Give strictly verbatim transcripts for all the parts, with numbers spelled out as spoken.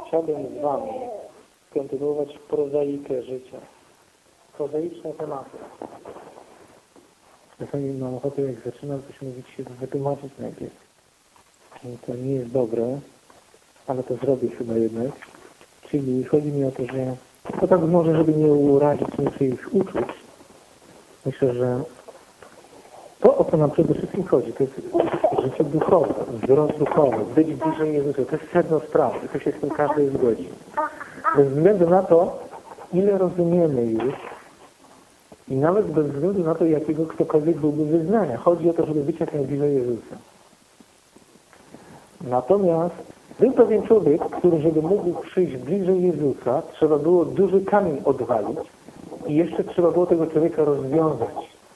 chciałbym z Wami kontynuować prozaikę życia. Prozaiczne tematy. Czasami mam ochotę, jak zaczynam coś mówić, się wytłumaczyć najpierw. To nie jest dobre, ale to zrobię chyba jednak. Czyli chodzi mi o to, że to tak może, żeby nie urazić niczyich uczuć. Myślę, że to, o co nam przede wszystkim chodzi, to jest życie duchowe, wzrost duchowy, być bliżej Jezusa. To jest sedno sprawy, to się z tym każdy zgodzi. Bez względu na to, ile rozumiemy już i nawet bez względu na to, jakiego ktokolwiek byłby wyznania. Chodzi o to, żeby być jak najbliżej Jezusa. Natomiast był pewien człowiek, który, żeby mógł przyjść bliżej Jezusa, trzeba było duży kamień odwalić i jeszcze trzeba było tego człowieka rozwiązać.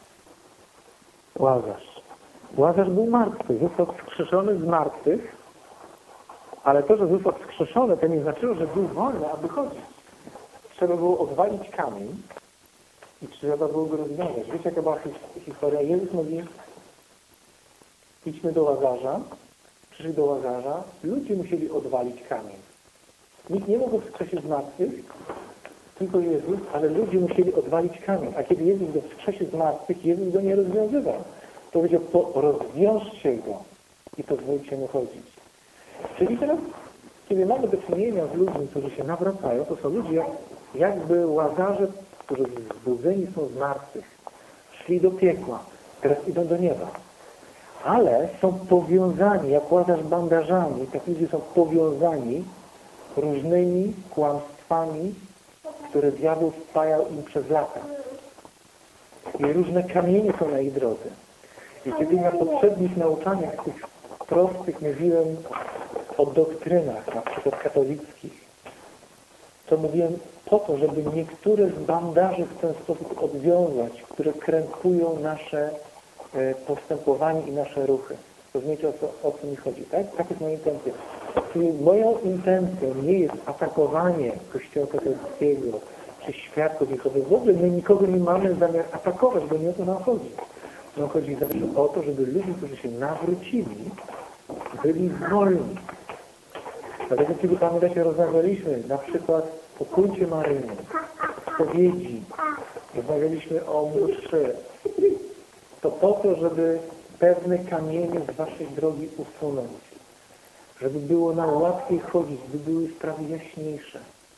Łazarz. Łazarz był martwy, został wskrzeszony z martwych, ale to, że został wskrzeszony, to nie znaczyło, że był wolny, aby chodzić. Trzeba było odwalić kamień i trzeba było go rozwiązać. Wiecie, jaka była historia? Jezus mówi, idźmy do Łazarza, przyszli do Łazarza, ludzie musieli odwalić kamień. Nikt nie mógł wskrzesić z martwych, tylko Jezus, ale ludzie musieli odwalić kamień. A kiedy Jezus go wskrzesił z martwych, Jezus go nie rozwiązywał. Powiedział, to rozwiążcie go i pozwólcie mu chodzić. Czyli teraz, kiedy mamy do czynienia z ludźmi, którzy się nawracają, to są ludzie jakby Łazarze, którzy zbudzeni są z martwych. Szli do piekła, teraz idą do nieba. Ale są powiązani, jak Łazarz bandażami, tak ludzie są powiązani różnymi kłamstwami, które diabeł wpajał im przez lata. I różne kamienie są na ich drodze. I kiedy na poprzednich nauczaniach tych prostych mówiłem o doktrynach, na przykład katolickich, to mówiłem po to, żeby niektóre z bandaży w ten sposób odwiązać, które krępują nasze postępowanie i nasze ruchy. Rozumiecie, o co, o co mi chodzi, tak? Tak jest moja intencja. Czyli moją intencją nie jest atakowanie Kościoła katolickiego czy świat kobietowy. W ogóle my nikogo nie mamy zamiar atakować, bo nie o to nam chodzi. Nam chodzi zawsze o to, żeby ludzie, którzy się nawrócili, byli wolni. Dlatego, kiedy pamiętacie, rozmawialiśmy na przykład o kulcie maryjnym, spowiedzi, rozmawialiśmy o mszy, to po to, żeby pewne kamienie z waszej drogi usunąć. Żeby było nam łatwiej chodzić, by były sprawy jaśniejsze.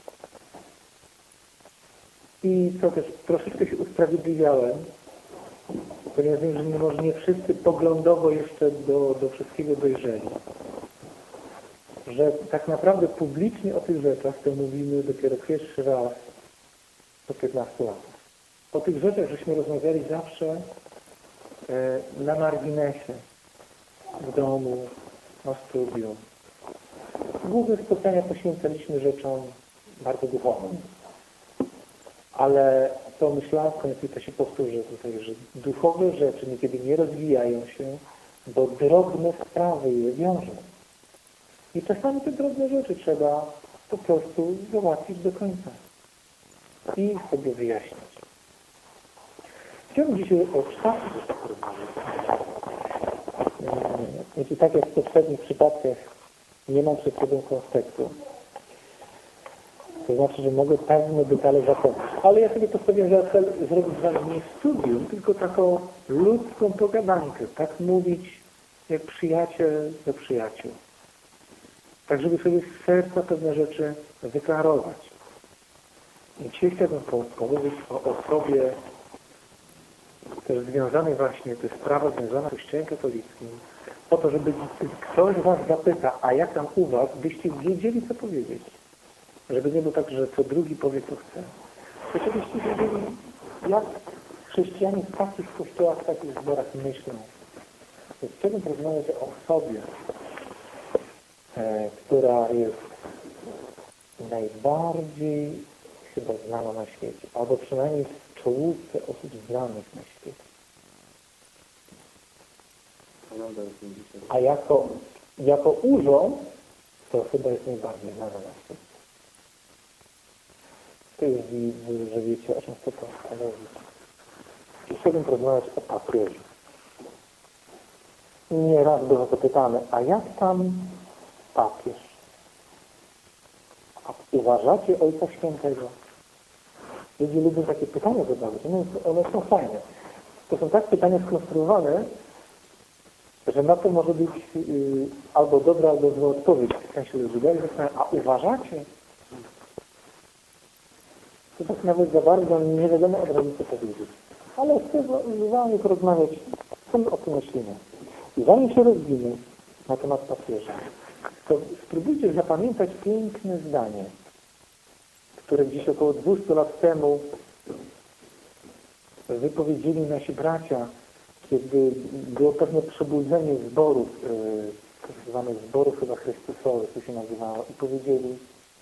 I co też, troszeczkę się usprawiedliwiałem, ponieważ wiem, że nie może nie wszyscy poglądowo jeszcze do, do wszystkiego dojrzeli. Że tak naprawdę publicznie o tych rzeczach to mówimy dopiero pierwszy raz po piętnastu latach. O tych rzeczach żeśmy rozmawiali zawsze na marginesie, w domu, na studium. Główne spotkania poświęcaliśmy rzeczom bardzo duchowym. Ale to myślałem w końcu, to się powtórzę tutaj, że duchowe rzeczy niekiedy nie rozwijają się, bo drobne sprawy je wiążą. I czasami te drobne rzeczy trzeba po prostu załatwić do końca i sobie wyjaśnić. Chciałbym dzisiaj o czwartych rzeczach porozmawiać. Znaczy, tak jak w poprzednich przypadkach nie mam przed sobą konspektu. To znaczy, że mogę pewne detale zapomnieć. Ale ja sobie postawiłem za cel zrobić z wami nie studium, tylko taką ludzką pogadankę. Tak mówić jak przyjaciel do przyjaciół. Tak, żeby sobie z serca pewne rzeczy wyklarować. I dzisiaj chciałbym powiedzieć o osobie też związanej właśnie, to jest sprawa związana z Kościołem katolickim, po to, żeby ktoś was zapyta, a jak tam u was, byście wiedzieli, co powiedzieć. Żeby nie było tak, że co drugi powie, co chce. To żebyście wiedzieli, jak chrześcijanie w takich kościołach, w takich zborach myślą. Więc chciałbym porozmawiać o osobie, e, która jest najbardziej chyba znana na świecie, albo przynajmniej w czołówce osób znanych na świecie. A jako, jako urząd, to chyba jest najbardziej znana na świecie. To jest, że wiecie, o czym chcę powiedzieć. Chciałbym porozmawiać o papieżu. Nieraz było zapytane, a jak tam papież? a uważacie Ojca Świętego? Ludzie lubią takie pytania zadawać, one, one są fajne. To są tak pytania skonstruowane, że na to może być yy, albo dobra, albo zła odpowiedź. W sensie ludzie, a uważacie? To tak nawet za bardzo nie wiadomo od razu co powiedzieć. Ale chcę z wami porozmawiać, co my o tym myślimy. I zanim się rozwiniemy na temat papieża, to spróbujcie zapamiętać piękne zdanie, które gdzieś około dwieście lat temu wypowiedzieli nasi bracia, kiedy było pewne przebudzenie zborów, yy, tak zwanych zborów chyba Chrystusowych, to się nazywało, i powiedzieli,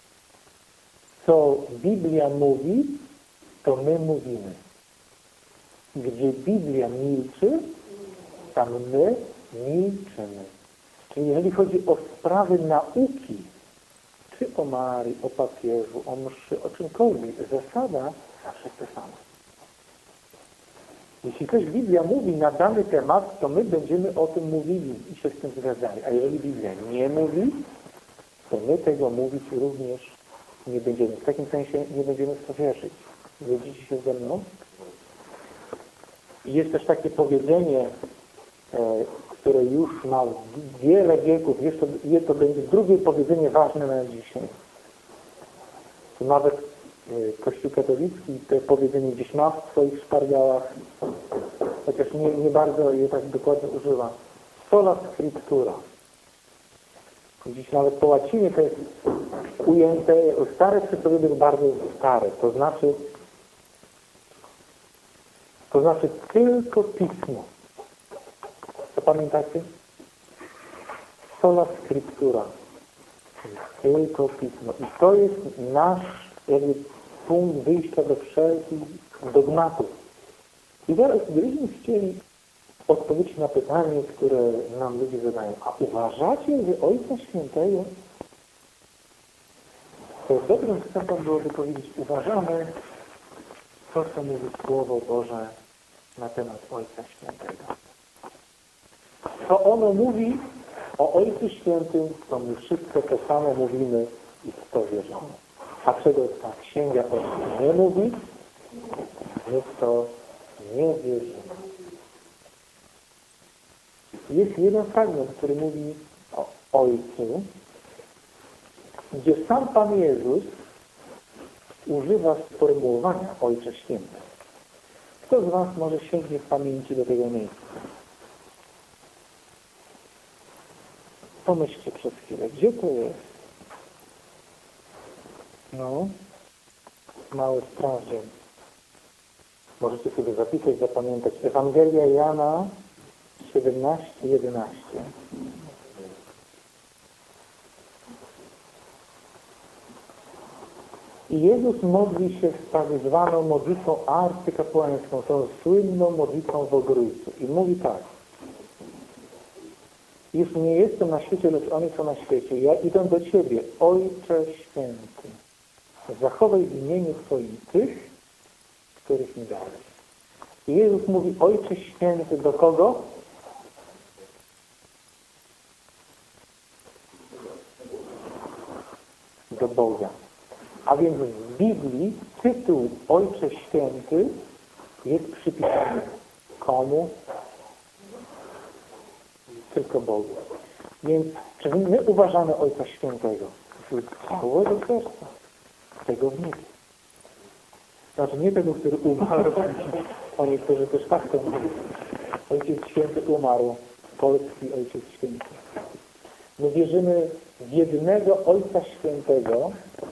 co Biblia mówi, to my mówimy. Gdzie Biblia milczy, tam my milczymy. Czyli jeżeli chodzi o sprawy nauki, czy o Marii, o papieżu, o mszy, o czymkolwiek, zasada zawsze jest ta sama. Jeśli coś Biblia mówi na dany temat, to my będziemy o tym mówili i się z tym zgadzali. A jeżeli Biblia nie mówi, to my tego mówić również nie będziemy. W takim sensie nie będziemy w to wierzyć. Zgodzicie się ze mną? I jest też takie powiedzenie, e, które już ma wiele wieków, jest to, jest to będzie drugie powiedzenie ważne na dzisiaj. To nawet e, Kościół katolicki to powiedzenie gdzieś ma w swoich szpargałach, chociaż nie, nie bardzo je tak dokładnie używa. Sola scriptura. Dziś nawet po łacinie to jest ujęte, stare przysłowie jest bardzo stare, to znaczy to znaczy tylko Pismo. Co pamiętacie? Sola scriptura. Tylko Pismo. I to jest nasz jakby punkt wyjścia do wszelkich dogmatów. I teraz gdybyśmy chcieli odpowiedzieć na pytanie, które nam ludzie zadają. A uważacie, że Ojca Świętego? To dobrym wstępem byłoby powiedzieć, uważamy to, co mówi Słowo Boże na temat Ojca Świętego. Co ono mówi o Ojcu Świętym, to my wszystko to samo mówimy i w to wierzymy. A czego ta Księga o tym nie mówi, my w to nie wierzymy. Jest jeden fragment, który mówi o Ojcu, gdzie sam Pan Jezus używa sformułowania Ojcze Święte. Kto z Was może sięgnie w pamięci do tego miejsca? Pomyślcie przez chwilę, gdzie to jest? No, mały sprawdzian. Możecie sobie zapisać, zapamiętać. Ewangelia Jana siedemnaście, jedenaście. I Jezus modli się z tak zwaną modlitwą arcykapłańską, tą słynną modlitwą w Ogrójcu. I mówi tak. Już nie jestem na świecie, lecz oni są na świecie. Ja idę do Ciebie, Ojcze Święty. Zachowaj w imieniu Twoim tych, których mi dałeś. I Jezus mówi, Ojcze Święty, do kogo? Do Boga. A więc w Biblii tytuł Ojcze Święty jest przypisany komu? Tylko Bogu. Więc czy my uważamy Ojca Świętego? Z całego serca. Tego w niebie. Znaczy nie tego, który umarł. Oni, którzy też tak to mówią. Ojciec Święty umarł. Polski Ojciec Święty. My wierzymy w jednego Ojca Świętego,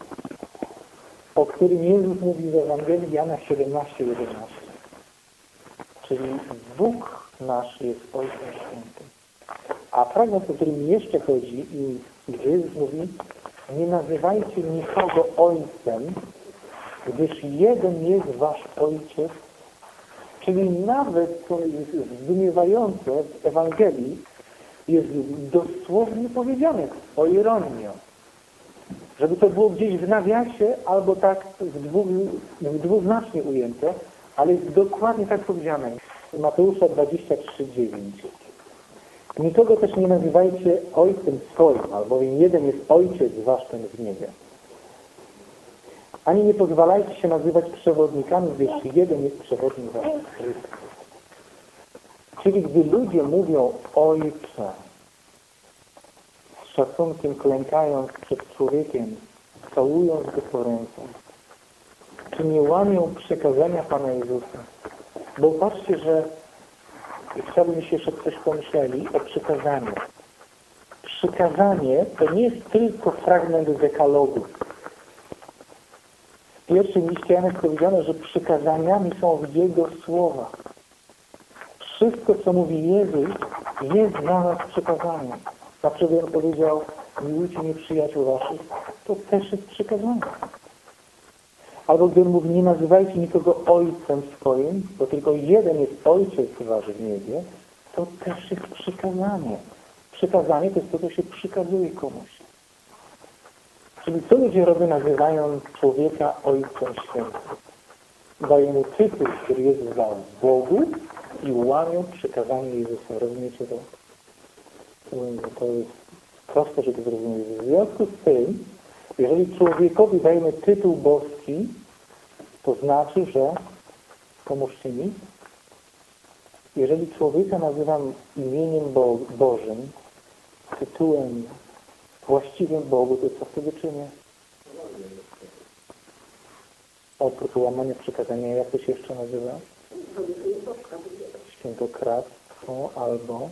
o którym Jezus mówi w Ewangelii Jana siedemnaście, jedenaście. Czyli Bóg nasz jest Ojcem Świętym. A fragment, o którym jeszcze chodzi i gdzie Jezus mówi, nie nazywajcie nikogo Ojcem, gdyż jeden jest wasz Ojciec. Czyli nawet, co jest zdumiewające w Ewangelii, jest dosłownie powiedziane, o ironię. Żeby to było gdzieś w nawiasie, albo tak w dwóch, dwuznacznie ujęte, ale jest dokładnie tak powiedziane. Mateusza dwadzieścia trzy, dziewięć. Nikogo też nie nazywajcie Ojcem swoim, albowiem jeden jest Ojciec wasz ten w niebie. Ani nie pozwalajcie się nazywać przewodnikami, gdyż jeden jest przewodnik wasz, Chrystus. Czyli gdy ludzie mówią Ojcze, z szacunkiem klękając przed człowiekiem, całując go po ręce, czy nie łamią przykazania Pana Jezusa? Bo patrzcie, że chciałbym, żebyście jeszcze coś pomyśleli o przykazaniu. Przykazanie to nie jest tylko fragment dekalogu. W pierwszym liście Jana jest powiedziane, że przykazaniami są w Jego słowach. Wszystko, co mówi Jezus, jest dla nas przykazaniem. Na przykład on powiedział, miłujcie nieprzyjaciół waszych, to też jest przykazanie. Albo gdy on mówi, nie nazywajcie nikogo ojcem swoim, bo tylko jeden jest ojciec wasz w niebie, to też jest przykazanie. Przykazanie to jest to, co się przykazuje komuś. Czyli co ludzie robią, nazywając człowieka Ojcem Świętym? Dają mu tytuł, który jest dał Bogu i łamią przykazanie Jezusa. Rozumiecie to? To jest proste, żeby zrozumieć. W związku z tym, jeżeli człowiekowi dajemy tytuł boski, to znaczy, że pomóżcie mi. Jeżeli człowieka nazywam imieniem Bo Bożym, tytułem właściwym Bogu, to co wtedy czynię? Oprócz łamania przykazania, jak to się jeszcze nazywa? Świętokradztwo albo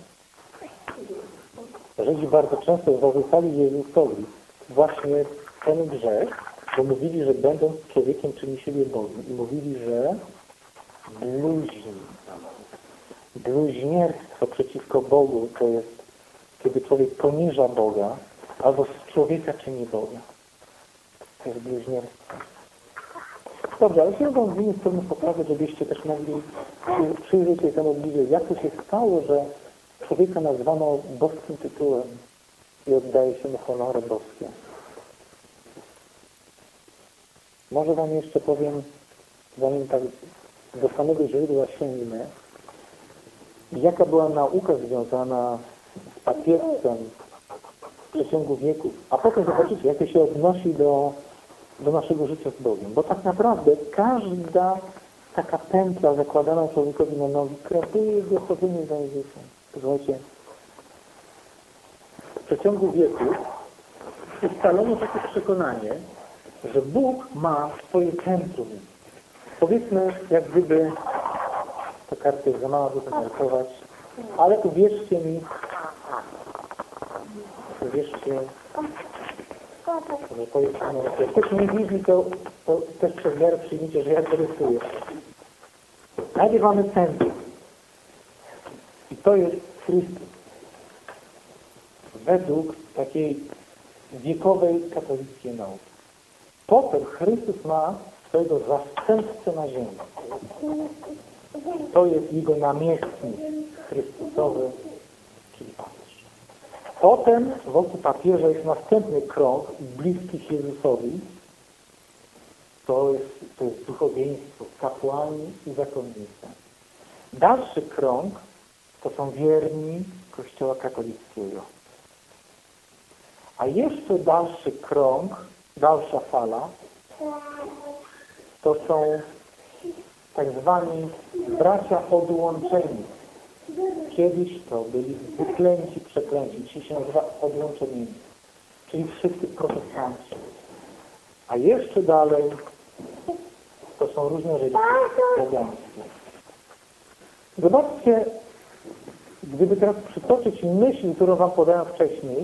Żydzi bardzo często zarzucali Jezusowi właśnie ten grzech, bo mówili, że będąc człowiekiem czyni siebie Bogiem i mówili, że bluźni. Bluźnierstwo przeciwko Bogu to jest, kiedy człowiek poniża Boga, albo z człowieka czyni Boga. To jest bluźnierstwo. Dobrze, ale chciałbym wam wymienić pewną poprawę, żebyście też mogli przyjrzeć się temu bliżej. Jak to się stało, że człowieka nazwano boskim tytułem i oddaje się mu honory boskie. Może wam jeszcze powiem, zanim tak do samego źródła sięgnę, jaka była nauka związana z papieżcem w przeciągu wieków, a potem zobaczycie, jak to się odnosi do, do naszego życia z Bogiem. Bo tak naprawdę każda taka pętla zakładana człowiekowi na nogi kreuje jego chodzenie za Jezusem. Słuchajcie, w przeciągu wieków ustalono takie przekonanie, że Bóg ma swoje centrum. Powiedzmy, jak gdyby, ta karta jest za mała, by to markować, ale uwierzcie mi, uwierzcie, że to jest, no, jak ktoś nie widzi, to, to też przez miarę przyjmijcie, że ja to rysuję. Najpierw mamy centrum. I to jest Chrystus. Według takiej wiekowej katolickiej nauki. Potem Chrystus ma swojego zastępcę na ziemi. To jest jego namiestnik Chrystusowy, czyli papież. Potem wokół papieża jest następny krąg bliskich Jezusowi. To jest, to jest duchowieństwo, kapłani i zakonnice. Dalszy krąg to są wierni Kościoła katolickiego. A jeszcze dalszy krąg, dalsza fala, to są tak zwani bracia odłączeni. Kiedyś to byli wyklęci, przeklęci. Dzisiaj się nazywa odłączeni. Czyli wszyscy protestanci. A jeszcze dalej to są różne religie pogańskie. Zobaczcie, gdyby teraz przytoczyć myśl, którą wam podałem wcześniej,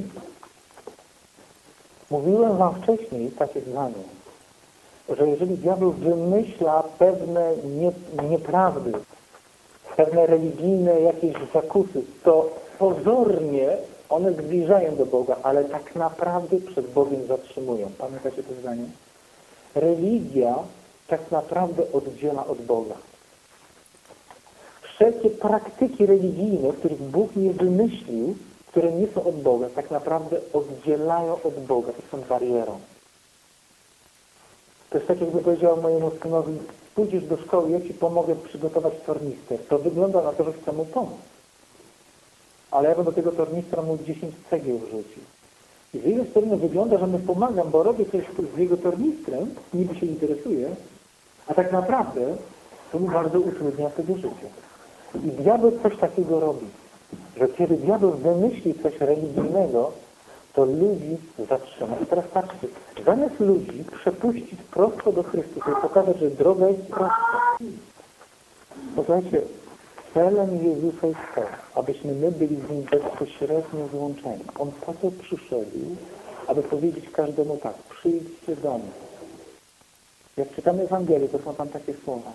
mówiłem wam wcześniej takie zdanie, że jeżeli diabeł wymyśla pewne nie, nieprawdy, pewne religijne jakieś zakusy, to pozornie one zbliżają do Boga, ale tak naprawdę przed Bogiem zatrzymują. Pamiętacie to zdanie? Religia tak naprawdę oddziela od Boga. Wszelkie praktyki religijne, których Bóg nie wymyślił, które nie są od Boga, tak naprawdę oddzielają od Boga i są barierą. To jest tak, jakby powiedział mojemu synowi, pójdziesz do szkoły, ja ci pomogę przygotować tornister. To wygląda na to, że chcę mu pomóc. Ale ja bym do tego tornistra mu dziesięć cegieł wrzucił. I z jednej strony wygląda, że my pomagam, bo robię coś z jego tornistrem, niby się interesuje, a tak naprawdę to mu bardzo utrudnia sobie życie. I diabeł coś takiego robi, że kiedy diabeł wymyśli coś religijnego, to ludzi zatrzyma. I teraz patrzcie, zamiast ludzi przepuścić prosto do Chrystusa i pokazać, że droga jest prosta. Posłuchajcie, celem Jezusa jest to, abyśmy my byli z Nim bezpośrednio złączeni. On po to przyszedł, aby powiedzieć każdemu tak, przyjdźcie do mnie. Jak czytamy Ewangelię, to są tam takie słowa.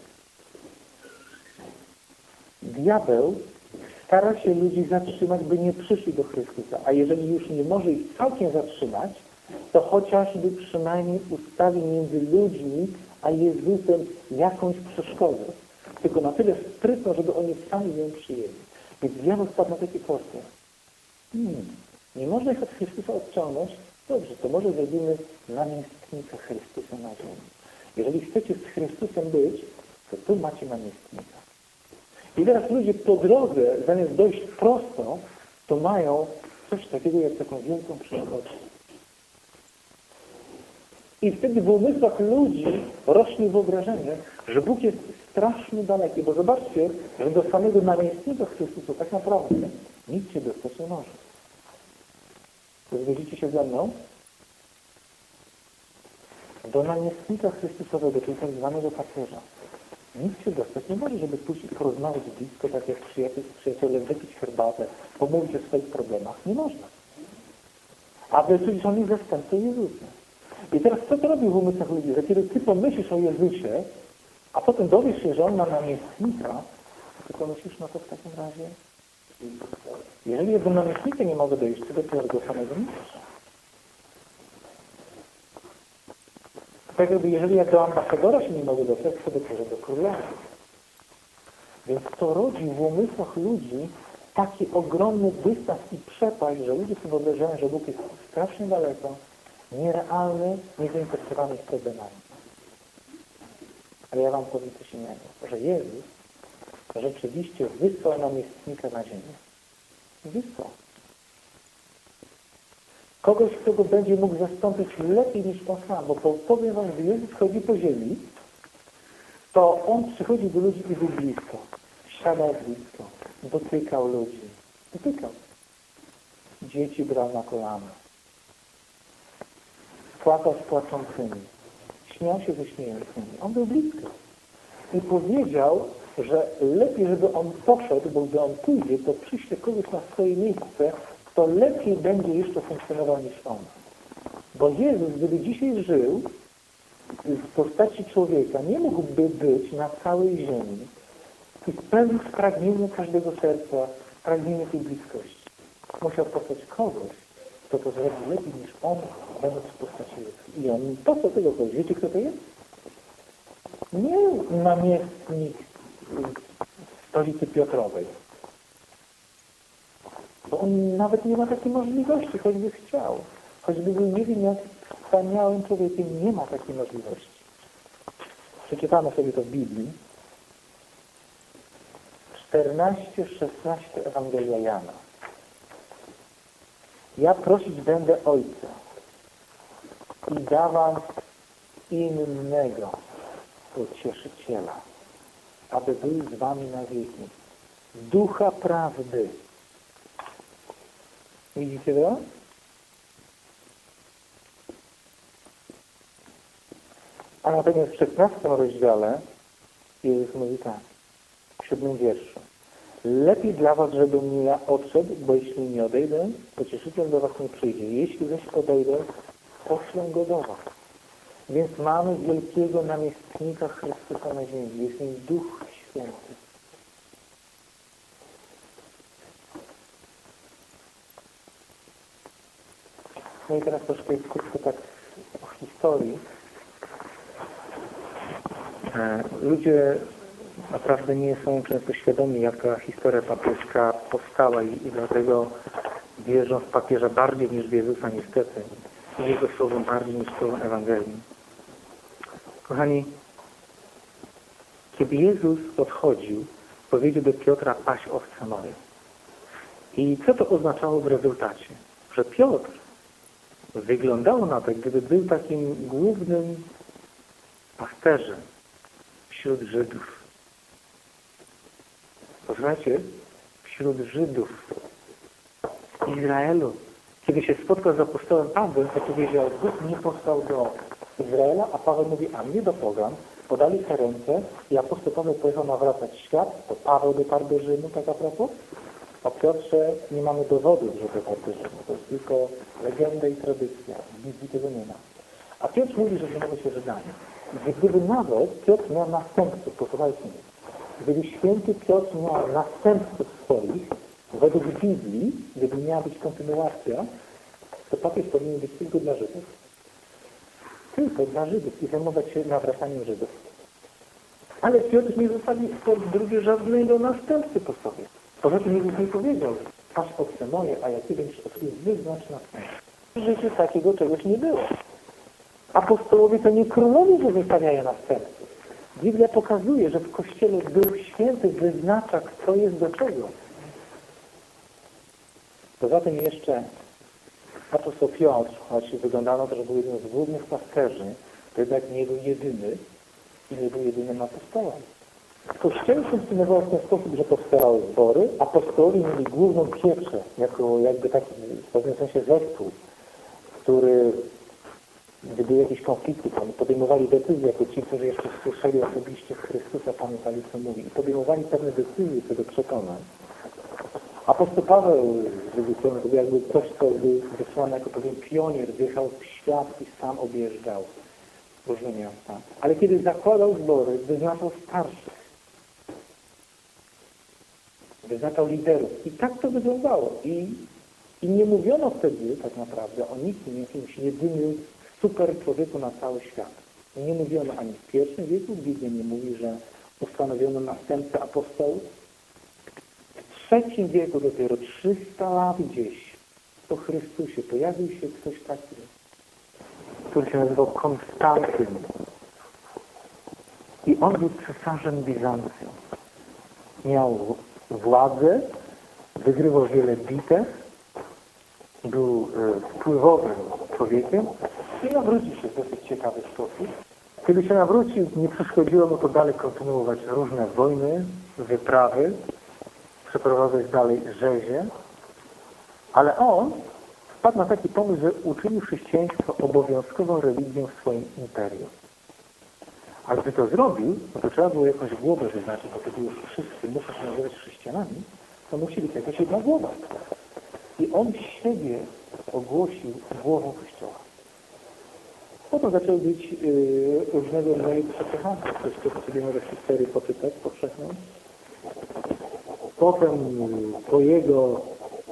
Diabeł stara się ludzi zatrzymać, by nie przyszli do Chrystusa, a jeżeli już nie może ich całkiem zatrzymać, to chociażby przynajmniej ustawi między ludźmi a Jezusem jakąś przeszkodę. Tylko na tyle sprytno, żeby oni sami ją przyjęli. Więc diabeł spadł na taki portret. Hmm, nie można ich od Chrystusa odciągnąć? Dobrze, to może zrobimy namiestnika Chrystusa na ziemi. Jeżeli chcecie z Chrystusem być, to tu macie namiestnika. I teraz ludzie po drodze, zamiast dojść prosto, to mają coś takiego jak taką wielką przeszkodę. I wtedy w umysłach ludzi rośnie wyobrażenie, że Bóg jest strasznie daleki, bo zobaczcie, że do samego namiestnika Chrystusa tak naprawdę nic się dostać nie może. Zgodzicie się ze mną? Do namiestnika Chrystusowego, czyli tak zwanego papieża, nic się dostać nie może, żeby pójść i porozmawiać blisko, tak jak przyjaciel z przyjacielem, wypić herbatę, pomówić o swoich problemach. Nie można. A przecież on jest zastępcą Jezusa. I teraz co to robi w umysłach ludzi? Że kiedy ty pomyślisz o Jezusie, a potem dowiesz się, że on ma namiestnika, to pomyślisz, no to w takim razie, jeżeli ja do namiestnika nie mogę dojść, to dopiero do samego mistrza. Tak jakby jeżeli ja do ambasadora się nie mogę dostać, to dopiero do króla. Więc to rodzi w umysłach ludzi taki ogromny dystans i przepaść, że ludzie sobie wyobrażają, że Bóg jest strasznie daleko, nierealny, niezainteresowany ich problemami. Ale ja wam powiem coś innego, że Jezus rzeczywiście wysłał namiestnika na ziemię. Wysłał. Kogoś, kto go będzie mógł zastąpić lepiej niż on sam, bo powiem wam, że Jezus chodzi po ziemi, to on przychodzi do ludzi i był blisko. Siadał blisko, dotykał ludzi. Dotykał. Dzieci brał na kolana. Płakał z płaczącymi. Śmiał się ze śmiejącymi. On był blisko. I powiedział, że lepiej, żeby on poszedł, bo gdy on pójdzie, to przyśle kogoś na swoje miejsce, kto lepiej będzie jeszcze funkcjonował niż on. Bo Jezus, gdyby dzisiaj żył w postaci człowieka, nie mógłby być na całej ziemi i spełnić pragnienie każdego serca, pragnienie tej bliskości. Musiał postać kogoś, kto to zrobi lepiej niż on, będąc w postaci ludzkiej. I on po co tego kogoś? Wiecie, kto to jest? Nie namiestnik stolicy Piotrowej. Bo on nawet nie ma takiej możliwości, choćby chciał. Choćby był nie wiem jak wspaniałym człowiekiem, nie ma takiej możliwości. Przeczytamy sobie to w Biblii. czternaście szesnaście Ewangelia Jana. Ja prosić będę Ojca i dawam innego Pocieszyciela, aby był z wami na wieki. Ducha prawdy. Widzicie to? A natomiast w szesnastym rozdziale Jezus mówi tak, w siódmym wierszu. Lepiej dla was, żebym ja odszedł, bo jeśli nie odejdę, Pocieszyciel do was nie przyjdzie. Jeśli zaś odejdę, poślę go do was. Więc mamy wielkiego namiestnika Chrystusa na ziemi. Jest nim Duch Święty. No i teraz troszkę krótko tak o historii. Ludzie naprawdę nie są często świadomi, jaka historia papieska powstała i, i dlatego wierzą w papieża bardziej niż w Jezusa niestety. I Jego słowo bardziej niż słowo Ewangelii. Kochani, kiedy Jezus odchodził, powiedział do Piotra: paś owce moje. I co to oznaczało w rezultacie? Że Piotr wyglądało na to, gdyby był takim głównym pasterzem wśród Żydów. Posłuchajcie, wśród Żydów, w Izraelu, kiedy się spotkał z apostołem Pawłem, to powiedział, Bóg nie posłał do Izraela, a Paweł mówi, a mnie do pogan. Podali sobie ręce i apostoł Paweł pojechał nawracać świat, to Paweł dotarł do Rzymu, tak a propos. O Piotrze nie mamy dowodów, że dotarł do Rzymu. To jest tylko legenda i tradycja. W Biblii tego nie ma. A Piotr mówi, że zajmował się Żydami. I gdyby nawet Piotr miał następców, posłuchajcie mnie, gdyby święty Piotr miał następców swoich, według Biblii, gdyby miała być kontynuacja, to papież powinien być tylko dla Żydów. Tylko dla Żydów i zajmować się nawracaniem Żydów. Ale Piotr nie zostawił po drugie żadnego następcy po sobie. Poza tym Jezus nie powiedział, patrz owce moje, a jak ty będziesz owcy, wyznacz następcę. W życiu takiego czegoś nie było. Apostołowie to nie królowie, że wystawiają następców. Biblia pokazuje, że w Kościele Duch Święty wyznacza, kto jest do czego. Poza tym jeszcze apostoł Piotr, choć wyglądało to, że był jednym z głównych pasterzy, to jednak nie był jedyny i nie był jedynym apostołem. W Kościele funkcjonowało w ten sposób, że powstawały zbory, apostołowie mieli główną pieczę, jako jakby taki w pewnym sensie zespół, który gdy były jakieś konflikty, oni podejmowali decyzje, jako ci, którzy jeszcze słyszeli osobiście Chrystusa, pamiętali, co mówi, i podejmowali pewne decyzje co do przekonań. Apostoł Paweł z drugiej strony to był jakby ktoś, kto był wysłany jako pewien pionier, wjechał w świat i sam objeżdżał różne miasta. Ale kiedy zakładał zbory, wyznaczał starszych, wyznaczał liderów. I tak to wyglądało. I, i nie mówiono wtedy tak naprawdę o nikim, jakimś jedynym super człowieku na cały świat. Nie mówiono ani w pierwszym wieku, Biblia nie mówi, że ustanowiono następcę apostołów. W trzecim wieku, dopiero trzysta lat gdzieś po Chrystusie, pojawił się ktoś taki, który się nazywał Konstantyn. I on był cesarzem Bizancjum. Miał władzę, wygrywał wiele bitew, był e, wpływowym człowiekiem i nawrócił się w dosyć ciekawy sposób. Kiedy się nawrócił, nie przeszkodziło mu to dalej kontynuować różne wojny, wyprawy, przeprowadzać dalej rzezie, ale on wpadł na taki pomysł, że uczynił chrześcijaństwo obowiązkową religią w swoim imperium. A gdy to zrobił, no to trzeba było jakąś głowę wyznaczyć, bo wtedy już wszyscy muszą się nazywać chrześcijanami, to musi być jakaś jedna głowa. I on siebie ogłosił głową Kościoła. Potem zaczęły być yy, różnego rodzaju przepychanki. Ktoś sobie może historię poczytać, powszechną. Potem po jego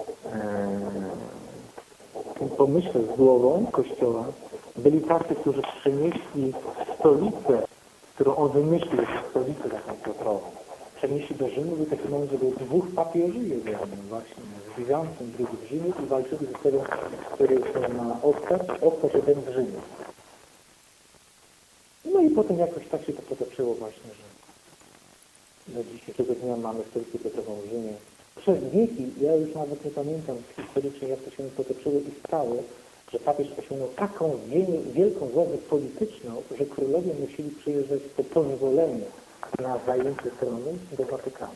e, pomyśle z głową Kościoła byli tacy, którzy przenieśli stolicę, którą on wymyślił, jako stolicę taką Piotrową. Przenieśli do Rzymu, był taki moment, że było dwóch papieży, jeden właśnie z Bizancjum, drugi w Rzymie i walczyli ze sobą, który się ma ostać, ostać jeden w Rzymie. No i potem jakoś tak się to potoczyło właśnie, że do dzisiejszego dnia mamy stolicę Piotrową w Rzymie. Przez wieki, ja już nawet nie pamiętam historycznie, jak to się potoczyło i stało, że papież osiągnął taką wielką władzę polityczną, że królowie musieli przyjeżdżać po pozwoleniu na zajęcie tronu do Watykanu.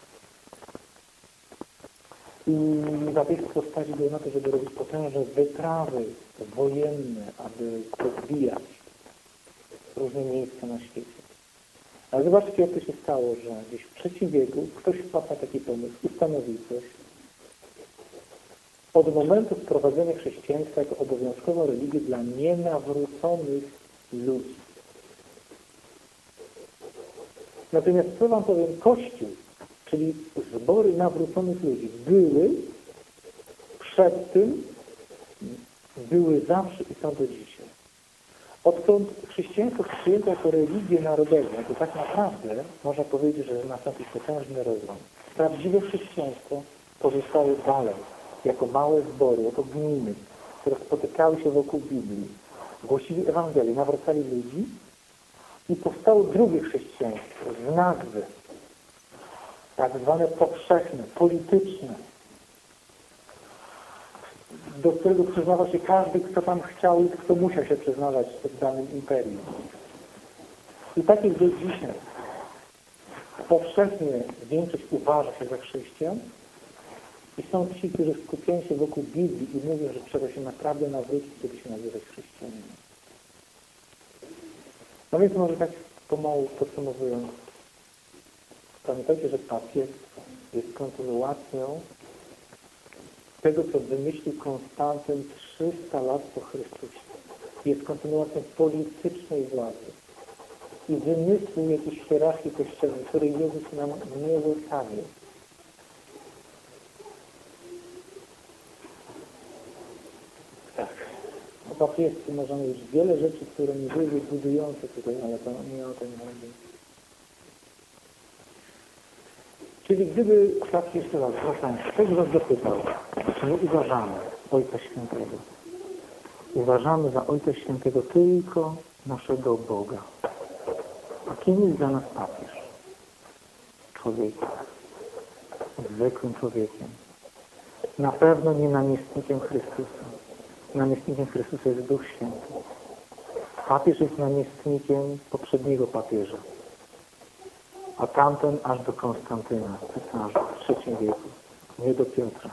I papieństwo stać było na to, żeby robić potężne wyprawy wojenne, aby podbijać różne miejsca na świecie. Ale zobaczcie, jak to się stało, że gdzieś w trzecim wieku ktoś wpadł na taki pomysł, ustanowił coś. Od momentu wprowadzenia chrześcijaństwa jako obowiązkową religię dla nienawróconych ludzi. Natomiast co wam powiem, Kościół, czyli zbory nawróconych ludzi, były przed tym, były zawsze i są do dzisiaj. Odkąd chrześcijaństwo przyjęto jako religię narodową, to tak naprawdę można powiedzieć, że nastąpił potężny rozwój. Prawdziwe chrześcijaństwo pozostało dalej, jako małe zbory, jako gminy, które spotykały się wokół Biblii, głosili Ewangelię, nawracali ludzi i powstało drugie chrześcijaństwo z nazwy, tak zwane powszechne, polityczne. do którego przyznawał się każdy, kto tam chciał i kto musiał się przyznawać w danym imperium. I tak jest do dzisiaj. Powszechnie większość uważa się za chrześcijan i są ci, którzy skupiają się wokół Biblii i mówią, że trzeba się naprawdę nawrócić, żeby się nazywać chrześcijaninem. No więc może tak pomału podsumowując, pamiętajcie, że papier jest kontynuacją tego, co wymyślił Konstantyn trzysta lat po Chrystusie. Jest kontynuacją politycznej władzy i wymysłu jakiejś hierarchii kościelnej, której Jezus nam nie wystawił. Tak. O papieżstwie możemy już wiele rzeczy, które nie były budujące tutaj, ale to nie o tym chodzi. Czyli gdyby, tak jeszcze raz, proszę, ktoś was zapytał, czy my uważamy Ojca Świętego? Uważamy za Ojca Świętego tylko naszego Boga. A kim jest dla nas papież? Człowiekiem. Zwykłym człowiekiem. Na pewno nie namiestnikiem Chrystusa. Namiestnikiem Chrystusa jest Duch Święty. Papież jest namiestnikiem poprzedniego papieża. A tamten aż do Konstantyna, cesarza w trzecim wieku, nie do Piotra.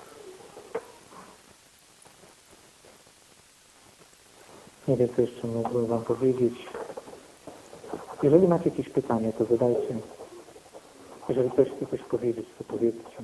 Nie wiem, co jeszcze mógłbym wam powiedzieć. Jeżeli macie jakieś pytania, to zadajcie. Jeżeli ktoś chce coś powiedzieć, to powiedzcie.